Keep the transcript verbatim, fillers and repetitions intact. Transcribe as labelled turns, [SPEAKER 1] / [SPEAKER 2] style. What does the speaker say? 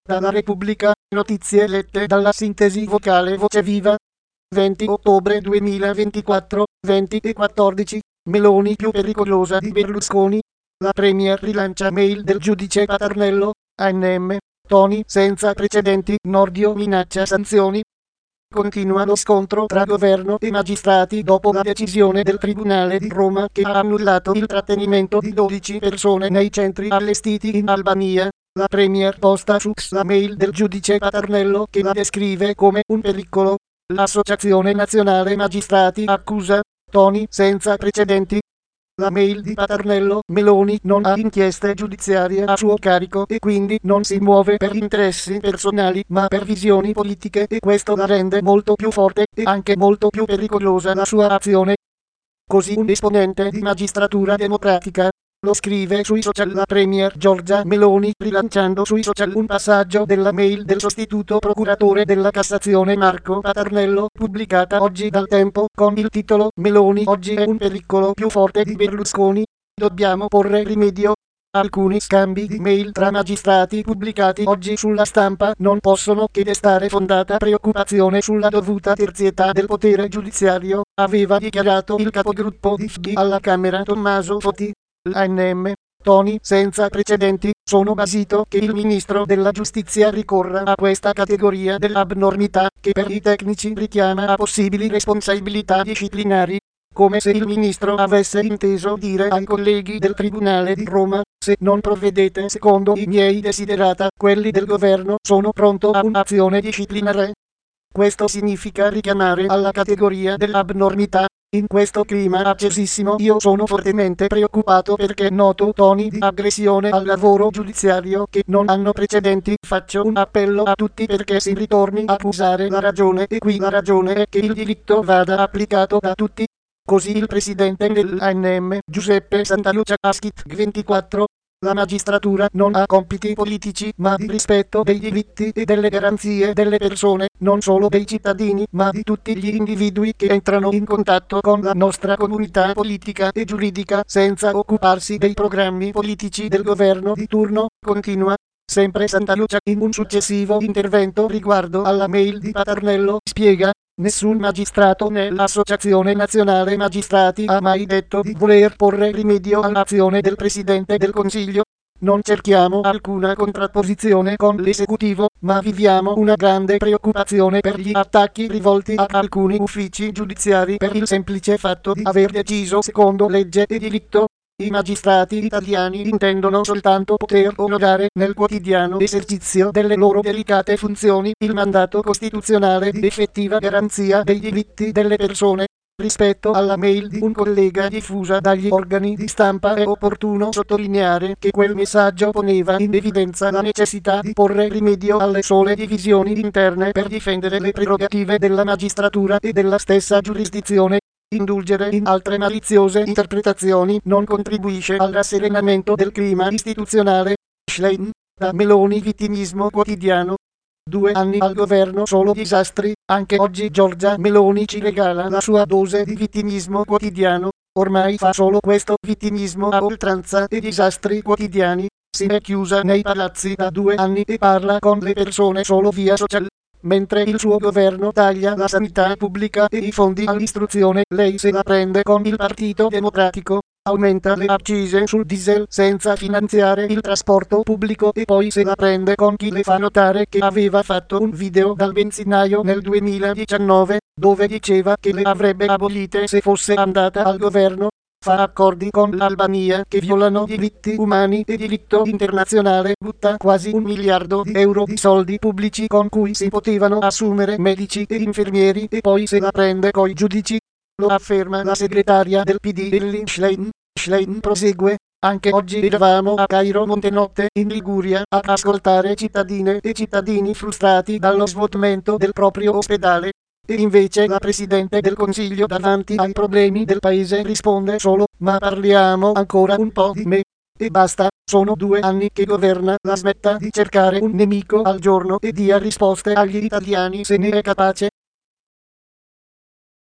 [SPEAKER 1] Dalla Repubblica, notizie lette dalla sintesi vocale Voce Viva. venti ottobre duemilaventiquattro, venti e quattordici, Meloni più pericolosa di Berlusconi. La Premier rilancia mail del giudice Paternello, A N M, toni senza precedenti, Nordio minaccia sanzioni. Continua lo scontro tra governo e magistrati dopo la decisione del Tribunale di Roma che ha annullato il trattenimento di dodici persone nei centri allestiti in Albania. La Premier posta su X la mail del giudice Paternello che la descrive come un pericolo. L'Associazione Nazionale Magistrati accusa, toni senza precedenti. La mail di Paternello: Meloni non ha inchieste giudiziarie a suo carico e quindi non si muove per interessi personali ma per visioni politiche, e questo la rende molto più forte e anche molto più pericolosa la sua azione. Così un esponente di Magistratura Democratica lo scrive sui social la Premier Giorgia Meloni, rilanciando sui social un passaggio della mail del sostituto procuratore della Cassazione Marco Paternello, pubblicata oggi dal Tempo, con il titolo Meloni oggi è un pericolo più forte di Berlusconi. Dobbiamo porre rimedio. Alcuni scambi di mail tra magistrati pubblicati oggi sulla Stampa non possono che destare fondata preoccupazione sulla dovuta terzietà del potere giudiziario, aveva dichiarato il capogruppo di F D alla Camera Tommaso Foti. L'A N M, toni senza precedenti, sono basito che il ministro della giustizia ricorra a questa categoria dell'abnormità, che per i tecnici richiama a possibili responsabilità disciplinari. Come se il ministro avesse inteso dire ai colleghi del Tribunale di Roma: se non provvedete secondo i miei desiderata, quelli del governo, sono pronto a un'azione disciplinare. Questo significa richiamare alla categoria dell'abnormità. In questo clima accesissimo io sono fortemente preoccupato perché noto toni di aggressione al lavoro giudiziario che non hanno precedenti. Faccio un appello a tutti perché si ritorni a usare la ragione, e qui la ragione è che il diritto vada applicato da tutti. Così il presidente dell'A N M, Giuseppe Santalucia, ha scritto ventiquattro. La magistratura non ha compiti politici ma di rispetto dei diritti e delle garanzie delle persone, non solo dei cittadini ma di tutti gli individui che entrano in contatto con la nostra comunità politica e giuridica, senza occuparsi dei programmi politici del governo di turno. Continua sempre Santalucia in un successivo intervento riguardo alla mail di Paternello, spiega: nessun magistrato nell'Associazione Nazionale Magistrati ha mai detto di voler porre rimedio all'azione del Presidente del Consiglio. Non cerchiamo alcuna contrapposizione con l'esecutivo, ma viviamo una grande preoccupazione per gli attacchi rivolti a alcuni uffici giudiziari per il semplice fatto di aver deciso secondo legge e diritto. I magistrati italiani intendono soltanto poter onorare nel quotidiano esercizio delle loro delicate funzioni il mandato costituzionale di effettiva garanzia dei diritti delle persone. Rispetto alla mail di un collega diffusa dagli organi di stampa è opportuno sottolineare che quel messaggio poneva in evidenza la necessità di porre rimedio alle sole divisioni interne per difendere le prerogative della magistratura e della stessa giurisdizione. Indulgere in altre maliziose interpretazioni non contribuisce al rasserenamento del clima istituzionale. Schlein, da Meloni vittimismo quotidiano. Due anni al governo, solo disastri. Anche oggi Giorgia Meloni ci regala la sua dose di vittimismo quotidiano. Ormai fa solo questo vittimismo a oltranza e disastri quotidiani. Si è chiusa nei palazzi da due anni e parla con le persone solo via social. Mentre il suo governo taglia la sanità pubblica e i fondi all'istruzione, lei se la prende con il Partito Democratico, aumenta le accise sul diesel senza finanziare il trasporto pubblico e poi se la prende con chi le fa notare che aveva fatto un video dal benzinaio nel duemiladiciannove, dove diceva che le avrebbe abolite se fosse andata al governo. Fa accordi con l'Albania che violano diritti umani e diritto internazionale, butta quasi un miliardo di euro di soldi pubblici con cui si potevano assumere medici e infermieri e poi se la prende coi giudici. Lo afferma la segretaria del P D Elly Schlein. Schlein prosegue: anche oggi eravamo a Cairo Montenotte in Liguria ad ascoltare cittadine e cittadini frustrati dallo svuotamento del proprio ospedale. E invece la Presidente del Consiglio davanti ai problemi del paese risponde solo: ma parliamo ancora un po' di me. E basta, sono due anni che governa, la smetta di cercare un nemico al giorno e dia risposte agli italiani se ne è capace.